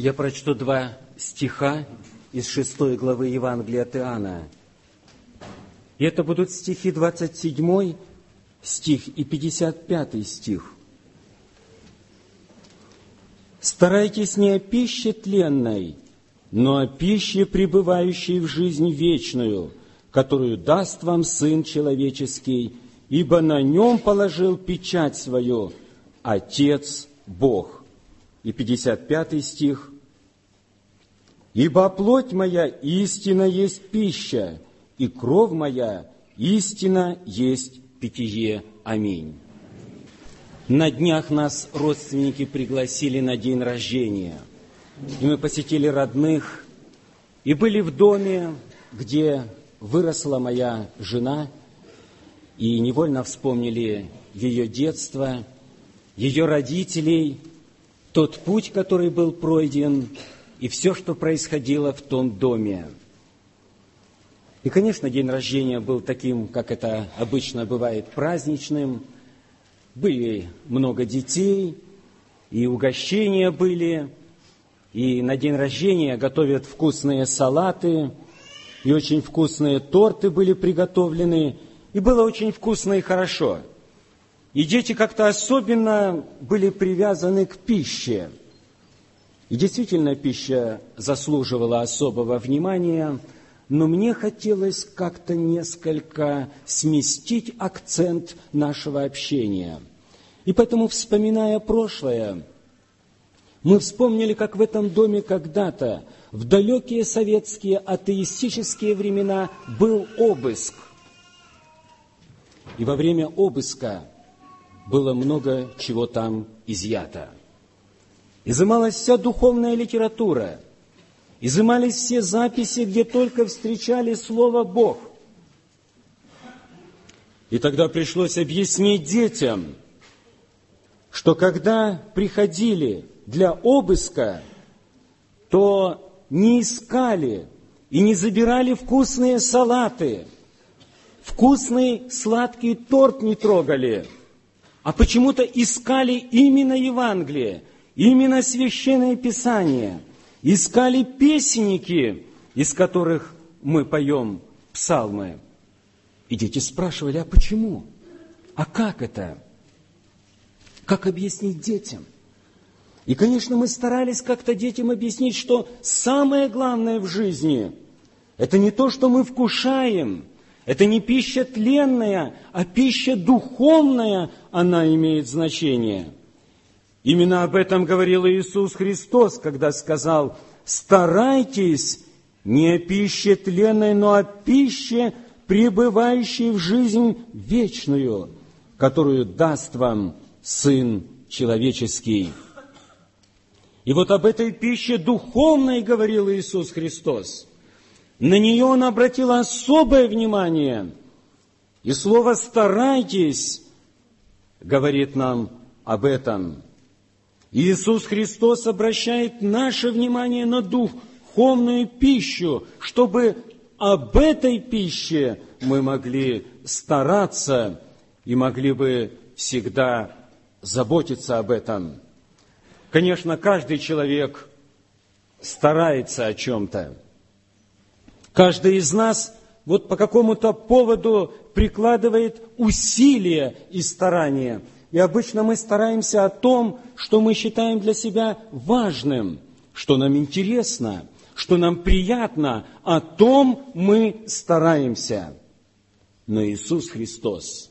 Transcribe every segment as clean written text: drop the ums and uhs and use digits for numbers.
Я прочту 2 стиха из 6 главы Евангелия от Иоанна. И это будут стихи 27 стих и 55 стих. «Старайтесь не о пище тленной, но о пище, пребывающей в жизнь вечную, которую даст вам Сын Человеческий, ибо на нем положил печать свою Отец Бог». И 55 стих. «Ибо плоть моя истина есть пища, и кровь моя истина есть питье. Аминь». На днях нас родственники пригласили на день рождения. И мы посетили родных, и были в доме, где выросла моя жена, и невольно вспомнили ее детство, ее родителей, тот путь, который был пройден, и все, что происходило в том доме. И, конечно, день рождения был таким, как это обычно бывает, праздничным. Были много детей, и угощения были, и на день рождения готовят вкусные салаты, и очень вкусные торты были приготовлены, и было очень вкусно и хорошо. И дети как-то особенно были привязаны к пище. И действительно, пища заслуживала особого внимания, но мне хотелось как-то несколько сместить акцент нашего общения. И поэтому, вспоминая прошлое, мы вспомнили, как в этом доме когда-то, в далекие советские атеистические времена, был обыск. И во время обыска было много чего там изъято. Изымалась вся духовная литература, изымались все записи, где только встречали слово «Бог». И тогда пришлось объяснить детям, что когда приходили для обыска, то не искали и не забирали вкусные салаты, вкусный сладкий торт не трогали, а почему-то искали именно Евангелие, именно Священное Писание, искали песенники, из которых мы поем псалмы. И дети спрашивали, а почему? А как это? Как объяснить детям? И, конечно, мы старались как-то детям объяснить, что самое главное в жизни – это не то, что мы вкушаем, это не пища тленная, а пища духовная, она имеет значение. Именно об этом говорил Иисус Христос, когда сказал: «Старайтесь не о пище тленной, но о пище, пребывающей в жизнь вечную, которую даст вам Сын Человеческий». И вот об этой пище духовной говорил Иисус Христос. На нее Он обратил особое внимание. И слово «старайтесь» говорит нам об этом. Иисус Христос обращает наше внимание на духовную пищу, чтобы об этой пище мы могли стараться и могли бы всегда заботиться об этом. Конечно, каждый человек старается о чем-то. Каждый из нас вот по какому-то поводу прикладывает усилия и старания. И обычно мы стараемся о том, что мы считаем для себя важным, что нам интересно, что нам приятно, о том мы стараемся. Но Иисус Христос,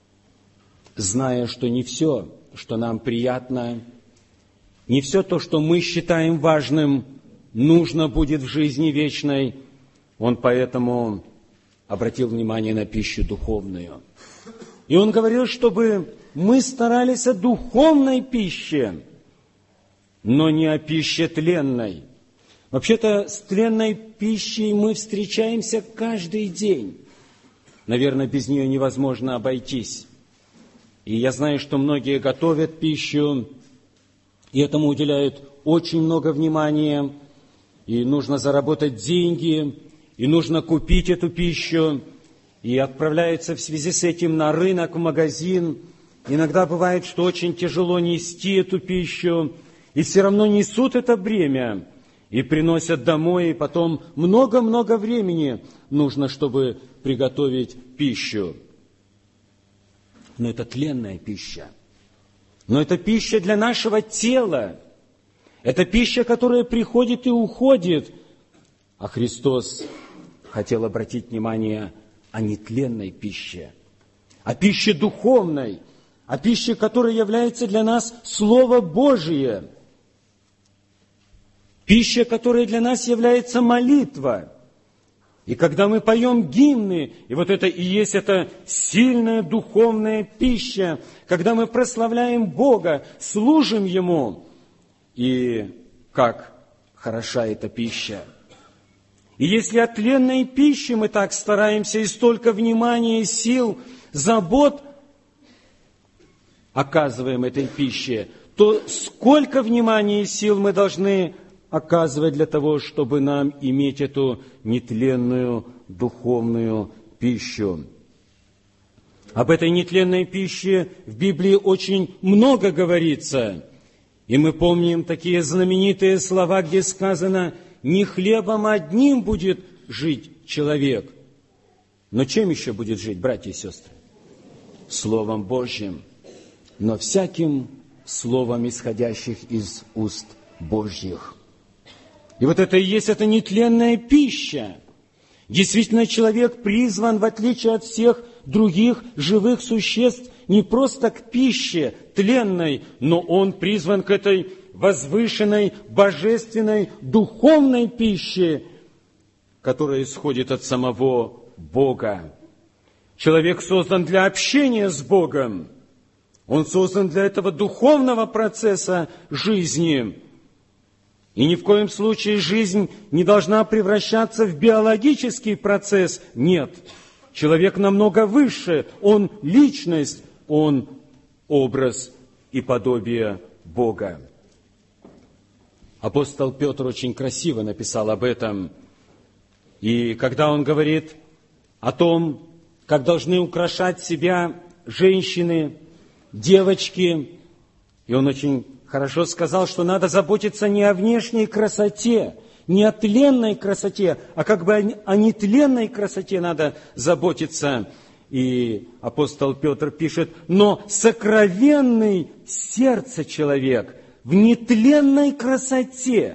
зная, что не все, что нам приятно, не все то, что мы считаем важным, нужно будет в жизни вечной, Он поэтому обратил внимание на пищу духовную. И Он говорил, чтобы мы старались о духовной пище, но не о пище тленной. Вообще-то с тленной пищей мы встречаемся каждый день. Наверное, без нее невозможно обойтись. И я знаю, что многие готовят пищу, и этому уделяют очень много внимания, и нужно заработать деньги, и нужно купить эту пищу, и отправляются в связи с этим на рынок, в магазин. Иногда бывает, что очень тяжело нести эту пищу, и все равно несут это бремя и приносят домой, и потом много-много времени нужно, чтобы приготовить пищу. Но это тленная пища. Но это пища для нашего тела. Это пища, которая приходит и уходит. А Христос хотел обратить внимание о нетленной пище, о пище духовной, о пище, которая является для нас Слово Божие. Пища, которая для нас является молитва. И когда мы поем гимны, и вот это и есть эта сильная духовная пища, когда мы прославляем Бога, служим Ему, и как хороша эта пища. И если от тленной пищи мы так стараемся и столько внимания, сил, забот оказываем этой пище, то сколько внимания и сил мы должны оказывать для того, чтобы нам иметь эту нетленную духовную пищу. Об этой нетленной пище в Библии очень много говорится. И мы помним такие знаменитые слова, где сказано: «Не хлебом одним будет жить человек». Но чем еще будет жить, братья и сестры? Словом Божьим. Но всяким словом, исходящих из уст Божьих. И вот это и есть эта нетленная пища. Действительно, человек призван, в отличие от всех других живых существ, не просто к пище тленной, но он призван к этой возвышенной, божественной, духовной пище, которая исходит от самого Бога. Человек создан для общения с Богом. Он создан для этого духовного процесса жизни. И ни в коем случае жизнь не должна превращаться в биологический процесс. Нет. Человек намного выше. Он личность, он образ и подобие Бога. Апостол Петр очень красиво написал об этом. И когда он говорит о том, как должны украшать себя женщины, девочки, и он очень хорошо сказал, что надо заботиться не о внешней красоте, не о тленной красоте, а как бы о нетленной красоте надо заботиться. И апостол Петр пишет: «Но сокровенный сердце человек в нетленной красоте,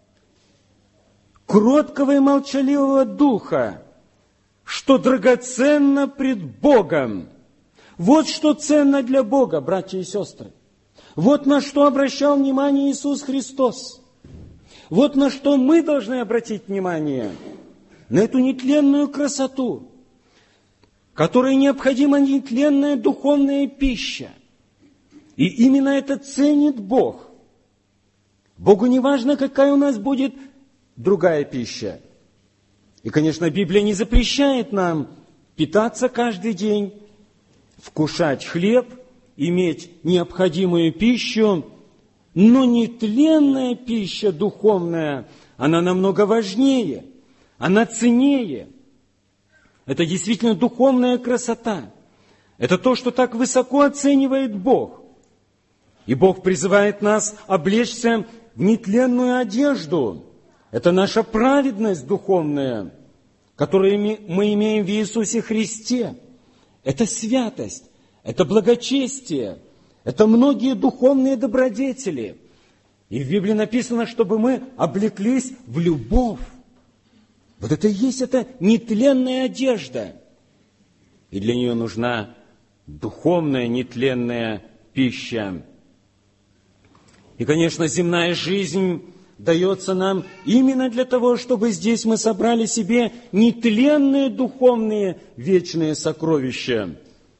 кроткого и молчаливого духа, что драгоценно пред Богом». Вот что ценно для Бога, братья и сестры. Вот на что обращал внимание Иисус Христос. Вот на что мы должны обратить внимание. На эту нетленную красоту, которой необходима нетленная духовная пища. И именно это ценит Бог. Богу не важно, какая у нас будет другая пища. И, конечно, Библия не запрещает нам питаться каждый день, вкушать хлеб, иметь необходимую пищу, но нетленная пища духовная, она намного важнее, она ценнее. Это действительно духовная красота. Это то, что так высоко оценивает Бог. И Бог призывает нас облечься в нетленную одежду. Это наша праведность духовная, которую мы имеем в Иисусе Христе. Это святость, это благочестие, это многие духовные добродетели. И в Библии написано, чтобы мы облеклись в любовь. Вот это и есть эта нетленная одежда. И для нее нужна духовная нетленная пища. И, конечно, земная жизнь дается нам именно для того, чтобы здесь мы собрали себе нетленные духовные вечные сокровища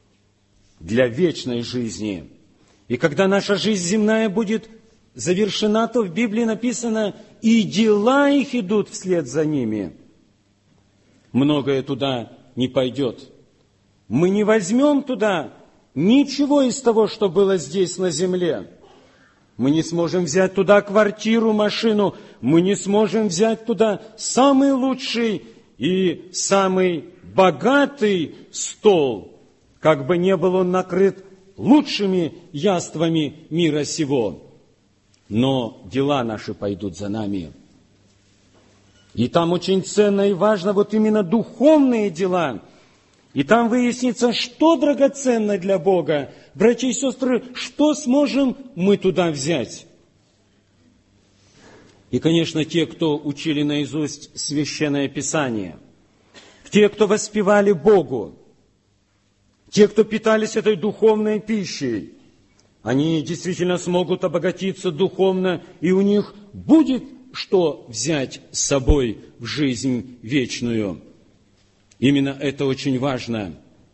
для вечной жизни. И когда наша жизнь земная будет завершена, то в Библии написано: «И дела их идут вслед за ними». Многое туда не пойдет. Мы не возьмем туда ничего из того, что было здесь на земле. Мы не сможем взять туда квартиру, машину. Мы не сможем взять туда самый лучший и самый богатый стол, как бы не был он накрыт лучшими яствами мира сего. но дела наши пойдут за нами. И там очень ценно и важно вот именно духовные дела. И там выяснится, что драгоценно для Бога. Братья и сестры, что сможем мы туда взять? И, конечно, те, кто учили наизусть Священное Писание, те, кто воспевали Богу, те, кто питались этой духовной пищей, они действительно смогут обогатиться духовно, и у них будет что взять с собой в жизнь вечную. Именно это очень важно.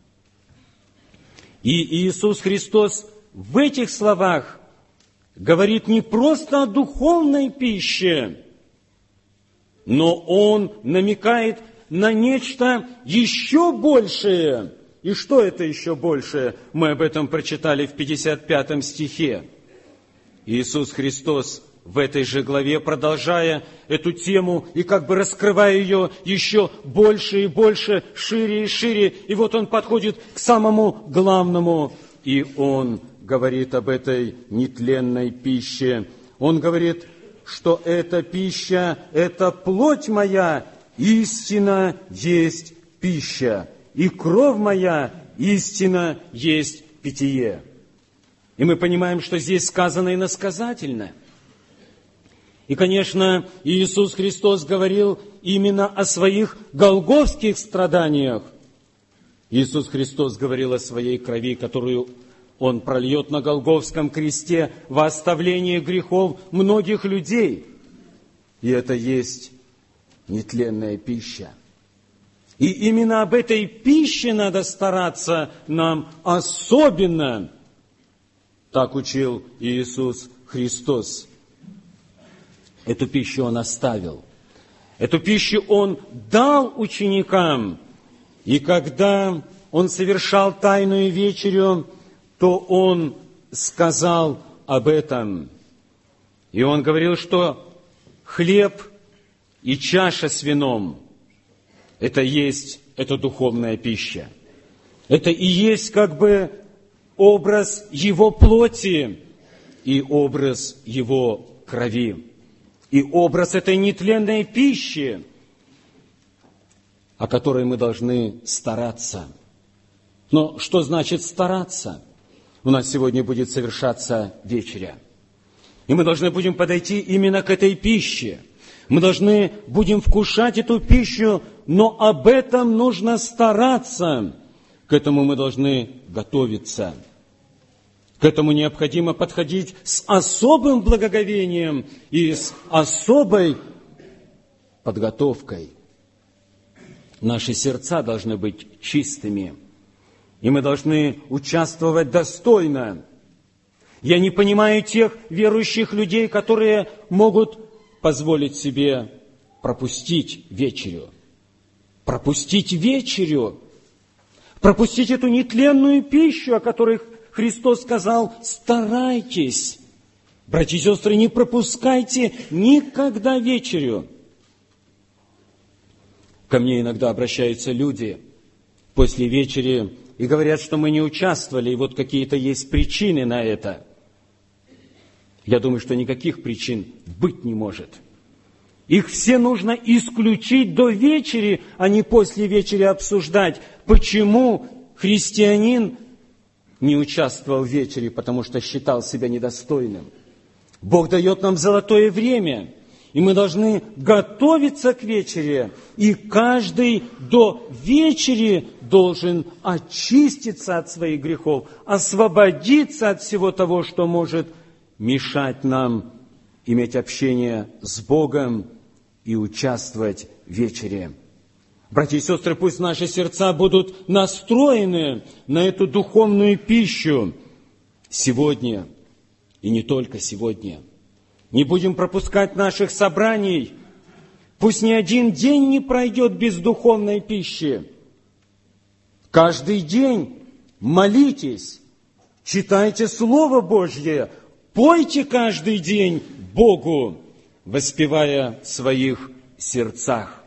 И Иисус Христос в этих словах говорит не просто о духовной пище, но Он намекает на нечто еще большее. И что это еще большее? Мы об этом прочитали в 55 стихе. Иисус Христос в этой же главе, продолжая эту тему и как бы раскрывая ее еще больше и больше, шире и шире, и вот Он подходит к самому главному, и Он говорит об этой нетленной пище. Он говорит, что эта пища, это плоть моя, истина есть пища, и кровь моя, истина есть питье. И мы понимаем, что здесь сказано иносказательно. И, конечно, Иисус Христос говорил именно о своих голгофских страданиях. Иисус Христос говорил о своей крови, которую Он прольет на Голгофском кресте во оставление грехов многих людей. И это есть нетленная пища. И именно об этой пище надо стараться нам особенно. Так учил Иисус Христос. Эту пищу Он оставил. Эту пищу Он дал ученикам. И когда Он совершал Тайную вечерю, то Он сказал об этом. И Он говорил, что хлеб и чаша с вином – это духовная пища. Это и есть как бы образ Его плоти и образ Его крови. И образ этой нетленной пищи, о которой мы должны стараться. Но что значит стараться? У нас сегодня будет совершаться вечеря. И мы должны будем подойти именно к этой пище. Мы должны будем вкушать эту пищу, но об этом нужно стараться. К этому мы должны готовиться. К этому необходимо подходить с особым благоговением и с особой подготовкой. Наши сердца должны быть чистыми, и мы должны участвовать достойно. Я не понимаю тех верующих людей, которые могут позволить себе пропустить вечерю. Пропустить вечерю, пропустить эту нетленную пищу, о которой Христос сказал: старайтесь, братья и сестры, не пропускайте никогда вечерю. Ко мне иногда обращаются люди после вечери и говорят, что мы не участвовали, и вот какие-то есть причины на это. Я думаю, что никаких причин быть не может. Их все нужно исключить до вечери, а не после вечери обсуждать, почему христианин не участвовал в вечере, потому что считал себя недостойным. Бог дает нам золотое время, и мы должны готовиться к вечере, и каждый до вечери должен очиститься от своих грехов, освободиться от всего того, что может мешать нам иметь общение с Богом и участвовать в вечере. Братья и сестры, пусть наши сердца будут настроены на эту духовную пищу сегодня, и не только сегодня. Не будем пропускать наших собраний. Пусть ни один день не пройдет без духовной пищи. Каждый день молитесь, читайте Слово Божье, пойте каждый день Богу, воспевая в своих сердцах.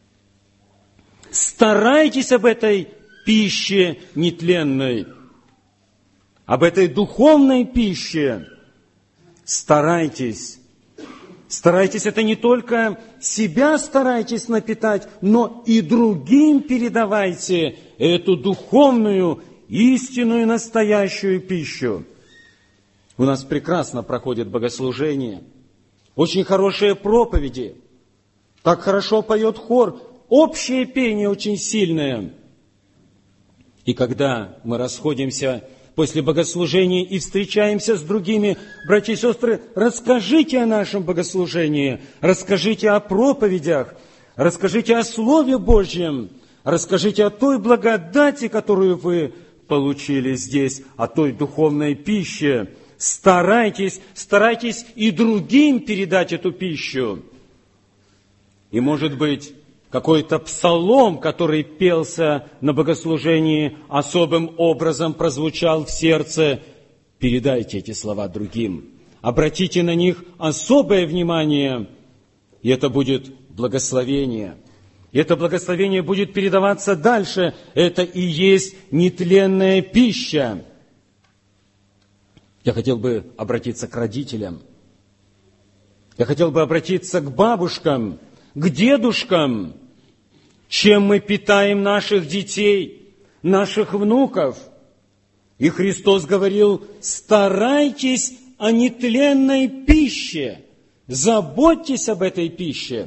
Старайтесь об этой пище нетленной, об этой духовной пище, старайтесь. Старайтесь, это не только себя старайтесь напитать, но и другим передавайте эту духовную, истинную, настоящую пищу. У нас прекрасно проходит богослужение, очень хорошие проповеди, так хорошо поет хор, общее пение очень сильное. И когда мы расходимся после богослужения и встречаемся с другими, братья и сестры, расскажите о нашем богослужении, расскажите о проповедях, расскажите о Слове Божьем, расскажите о той благодати, которую вы получили здесь, о той духовной пище. Старайтесь и другим передать эту пищу. И, может быть, какой-то псалом, который пелся на богослужении, особым образом прозвучал в сердце. Передайте эти слова другим. Обратите на них особое внимание, и это будет благословение. И это благословение будет передаваться дальше. Это и есть нетленная пища. Я хотел бы обратиться к родителям. Я хотел бы обратиться к бабушкам, к дедушкам. Чем мы питаем наших детей, наших внуков? И Христос говорил: старайтесь о нетленной пище, заботьтесь об этой пище.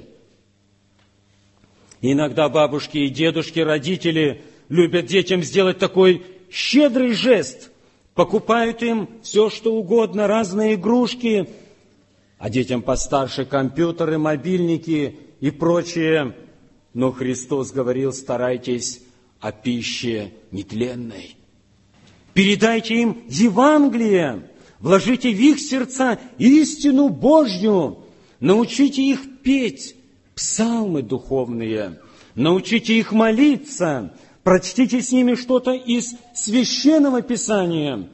И иногда бабушки и дедушки, родители любят детям сделать такой щедрый жест. Покупают им все, что угодно, разные игрушки, а детям постарше компьютеры, мобильники и прочее. Но Христос говорил: старайтесь о пище нетленной. Передайте им Евангелие, вложите в их сердца истину Божью, научите их петь псалмы духовные, научите их молиться, прочтите с ними что-то из Священного Писания.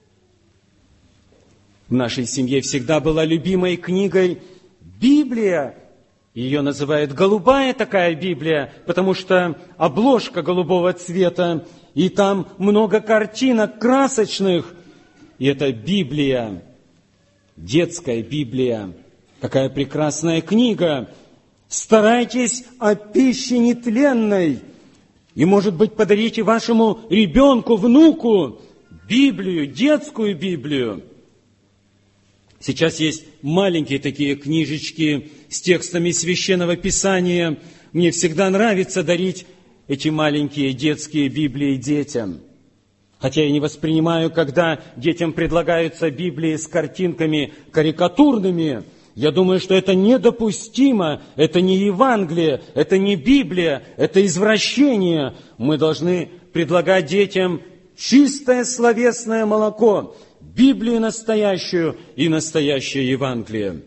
В нашей семье всегда была любимой книгой Библия. Ее называют голубая такая Библия, потому что обложка голубого цвета, и там много картинок красочных. И это Библия, детская Библия. Какая прекрасная книга. Старайтесь о пище нетленной. И, может быть, подарите вашему ребенку, внуку Библию, детскую Библию. Сейчас есть маленькие такие книжечки с текстами Священного Писания. Мне всегда нравится дарить эти маленькие детские Библии детям. Хотя я не воспринимаю, когда детям предлагаются Библии с картинками карикатурными. Я думаю, что это недопустимо, это не Евангелие, это не Библия, это извращение. Мы должны предлагать детям чистое словесное молоко, Библию настоящую и настоящее Евангелие.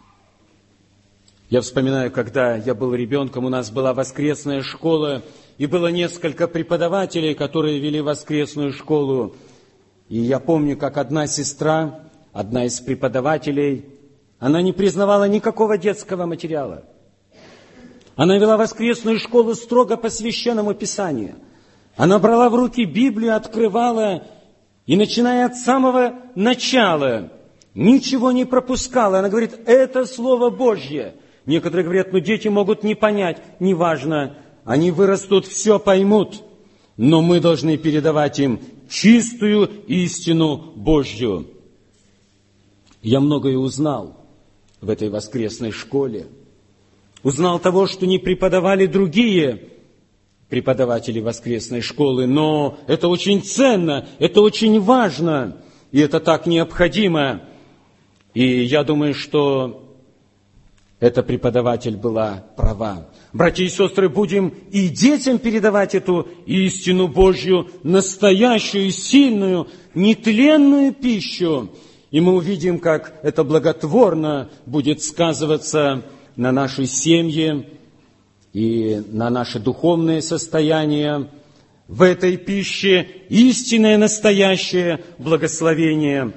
Я вспоминаю, когда я был ребенком, у нас была воскресная школа, и было несколько преподавателей, которые вели воскресную школу. И я помню, как одна сестра, одна из преподавателей, она не признавала никакого детского материала. Она вела воскресную школу строго по Священному Писанию. Она брала в руки Библию, открывала, и, начиная от самого начала, ничего не пропускала. Она говорит: это Слово Божье. Некоторые говорят: дети могут не понять. Неважно, они вырастут, все поймут. Но мы должны передавать им чистую истину Божью. Я многое узнал в этой воскресной школе. Узнал того, что не преподавали другие преподаватели воскресной школы, но это очень ценно, это очень важно, и это так необходимо. И я думаю, что эта преподаватель была права. Братья и сестры, будем и детям передавать эту истину Божью, настоящую, сильную, нетленную пищу. И мы увидим, как это благотворно будет сказываться на нашей семье и на наше духовное состояние. В этой пище истинное, настоящее благословение.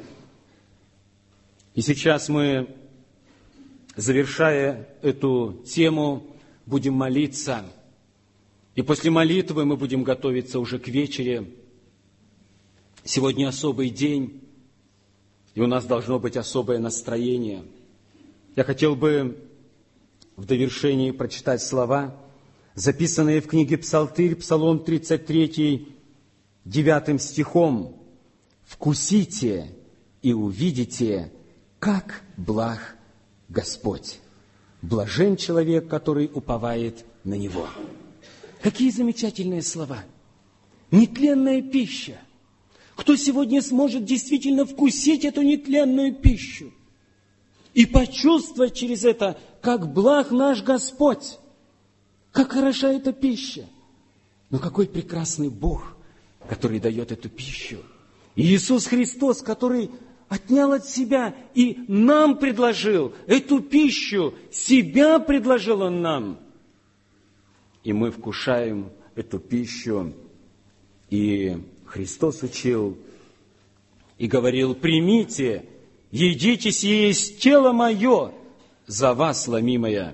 И сейчас мы, завершая эту тему, будем молиться. И после молитвы мы будем готовиться уже к вечере. Сегодня особый день. И у нас должно быть особое настроение. Я хотел бы в довершении прочитать слова, записанные в книге Псалтырь, Псалом 33, 9 стихом. «Вкусите и увидите, как благ Господь. Блажен человек, который уповает на Него». Какие замечательные слова! Нетленная пища. Кто сегодня сможет действительно вкусить эту нетленную пищу и почувствовать через это, как благ наш Господь, как хороша эта пища. Но какой прекрасный Бог, который дает эту пищу. И Иисус Христос, который отнял от себя и нам предложил эту пищу, себя предложил Он нам. И мы вкушаем эту пищу. И Христос учил и говорил: «Примите, едите, сие есть тело мое, за вас ломимое».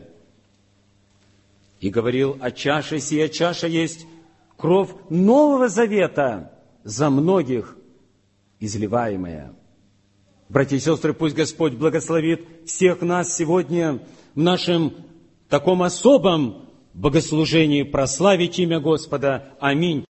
И говорил о чаше, сия чаша есть кровь Нового Завета, за многих изливаемая. Братья и сестры, пусть Господь благословит всех нас сегодня в нашем таком особом богослужении прославить имя Господа. Аминь.